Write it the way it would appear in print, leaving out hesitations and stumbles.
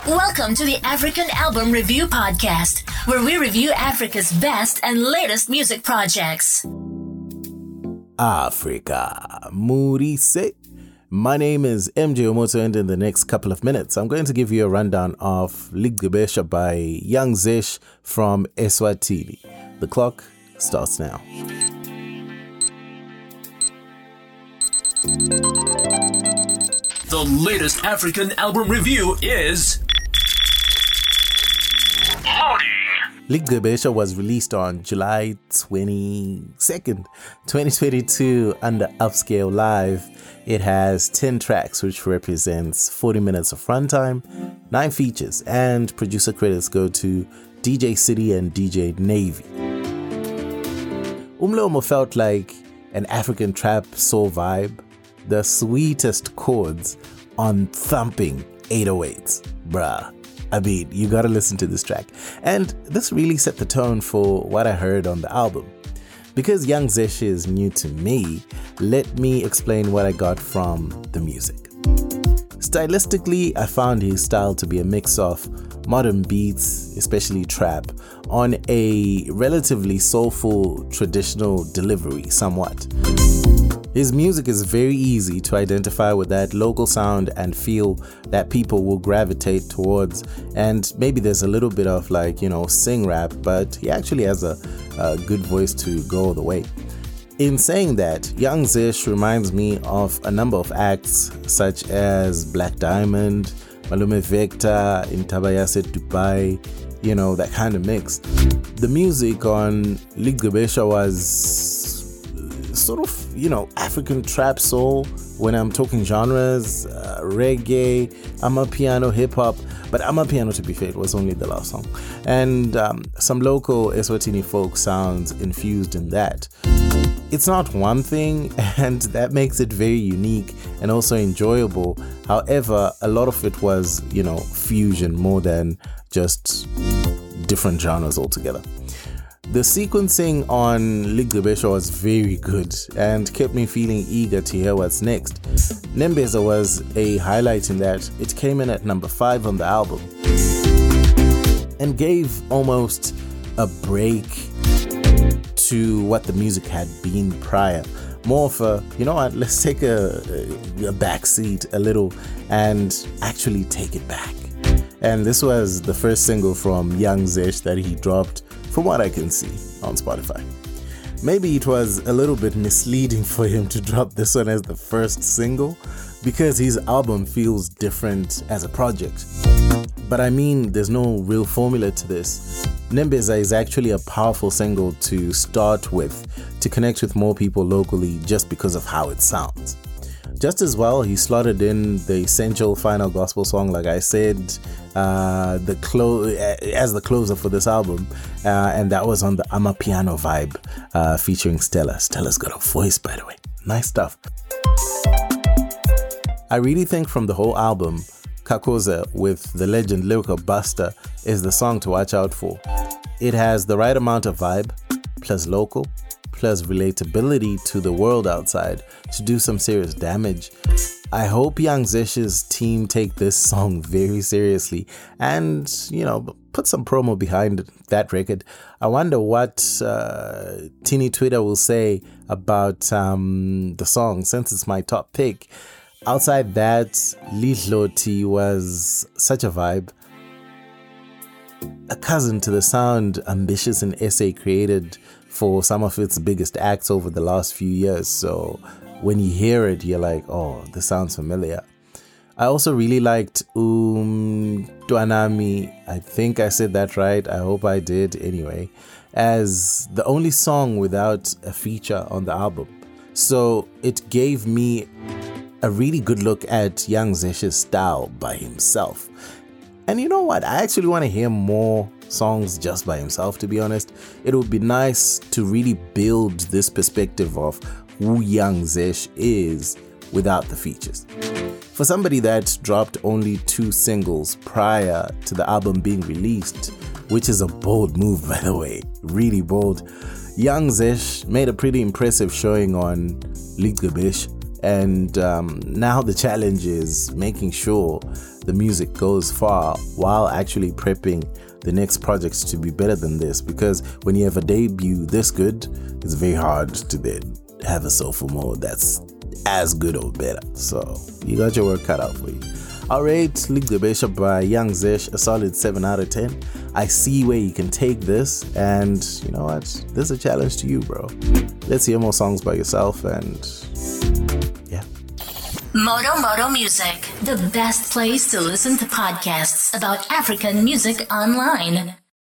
Welcome to the African Album Review Podcast, where we review Africa's best and latest music projects. Africa, Murise. My name is MJ Omoto, and in the next couple of minutes, I'm going to give you a rundown of Ligqibesha by Young Zesh from Eswatini. The clock starts now. The latest African album review is... Ligqibesha was released on July 22nd, 2022 under Upscale Live. It has 10 tracks, which represents 40 minutes of runtime, 9 features, and producer credits go to DJ City and DJ Navy. Umlomo felt like an African trap soul vibe, the sweetest chords on thumping 808s. Bruh. I mean, you gotta listen to this track. And this really set the tone for what I heard on the album. Because Young Zesh is new to me, let me explain what I got from the music. Stylistically, I found his style to be a mix of modern beats, especially trap, on a relatively soulful, traditional delivery somewhat. His music is very easy to identify with that local sound and feel that people will gravitate towards, and maybe there's a little bit of sing rap, but he actually has a good voice to go all the way. In saying that, Young Zesh reminds me of a number of acts such as Black Diamond, Malume Vector, Intabayase Dubai, that kind of mix. The music on Ligqibesha was sort of, African trap soul when I'm talking genres, reggae, amapiano, hip hop, but amapiano, to be fair, it was only the last song, and some local Eswatini folk sounds infused in that. It's not one thing, and that makes it very unique and also enjoyable. However, a lot of it was, fusion more than just different genres altogether. The sequencing on Ligqibesha was very good and kept me feeling eager to hear what's next. Nembeza was a highlight in that it came in at number 5 on the album and gave almost a break to what the music had been prior. More of a, let's take a back seat a little and actually take it back. And this was the first single from Young Zesh that he dropped, from what I can see, on Spotify. Maybe it was a little bit misleading for him to drop this one as the first single, because his album feels different as a project. But I mean, there's no real formula to this. Nembeza is actually a powerful single to start with, to connect with more people locally just because of how it sounds. Just as well, he slotted in the essential final gospel song, like I said, as the closer for this album, and that was on the amapiano vibe, featuring Stella. Stella's got a voice, by the way. Nice stuff. I really think from the whole album, Kakoza with the legend Lyrical Buster is the song to watch out for. It has the right amount of vibe, plus local, plus relatability to the world outside to do some serious damage. I hope Young Zesh's team take this song very seriously and, put some promo behind that record. I wonder what Teeny Twitter will say about the song, since it's my top pick. Outside that, Lidloti was such a vibe. A cousin to the sound Ambitious and SA created for some of its biggest acts over the last few years. So when you hear it, you're like, oh, this sounds familiar. I also really liked Tuanami. I think I said that right. I hope I did anyway. As the only song without a feature on the album. So it gave me a really good look at Young Zesh's style by himself. And you know what? I actually want to hear more songs just by himself, to be honest. It would be nice to really build this perspective of who Young Zesh is without the features. For somebody that dropped only 2 singles prior to the album being released, which is a bold move, by the way, really bold, Young Zesh made a pretty impressive showing on Ligqibesha. And now the challenge is making sure the music goes far while actually prepping the next projects to be better than this, because when you have a debut this good, it's very hard to then have a soulful mode that's as good or better. So you got your work cut out for you. Alright, League the Bishop by Young Zesh, a solid 7 out of 10. I see where you can take this, and you know what? This is a challenge to you, bro. Let's hear more songs by yourself, and yeah. Moto Music, the best place to listen to podcasts about African music online.